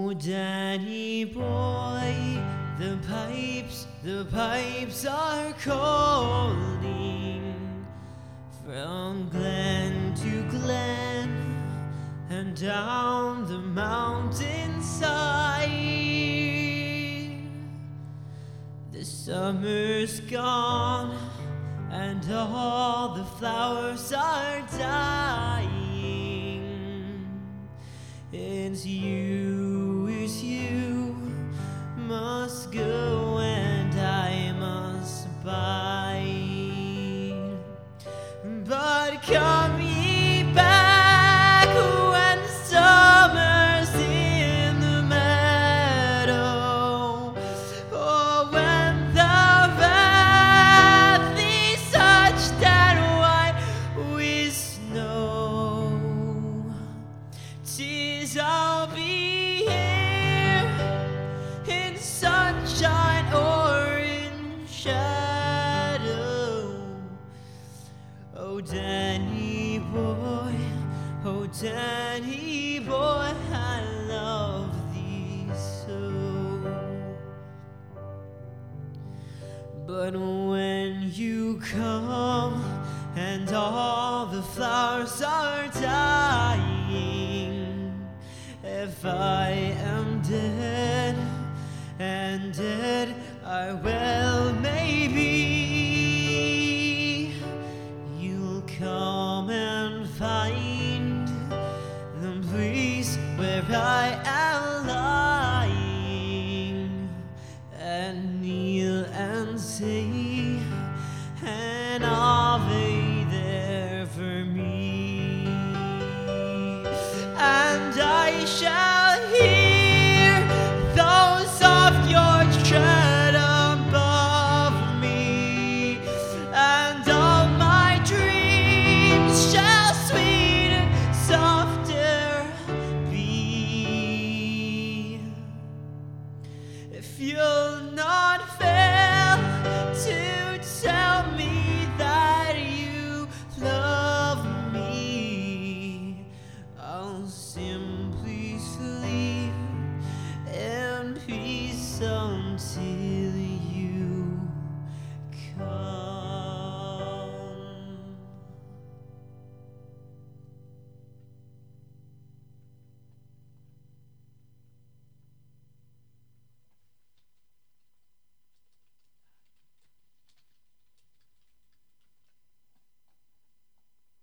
Oh, Danny boy, the pipes are calling from glen to glen and down the mountainside. The summer's gone and all the flowers are dying. It's you must go and I must bide. But come ye back when the summer's in the meadow, or when the valley touched and white with snow. 'Tis I'll be here in sunshine or in shadow. Oh, Danny boy, oh, Danny boy, I love thee so. But when you come and all the flowers are dying, if I am dead, and dead I well may be, you'll come and find the place where I am lying, and kneel and say an Ave there for me, and I shall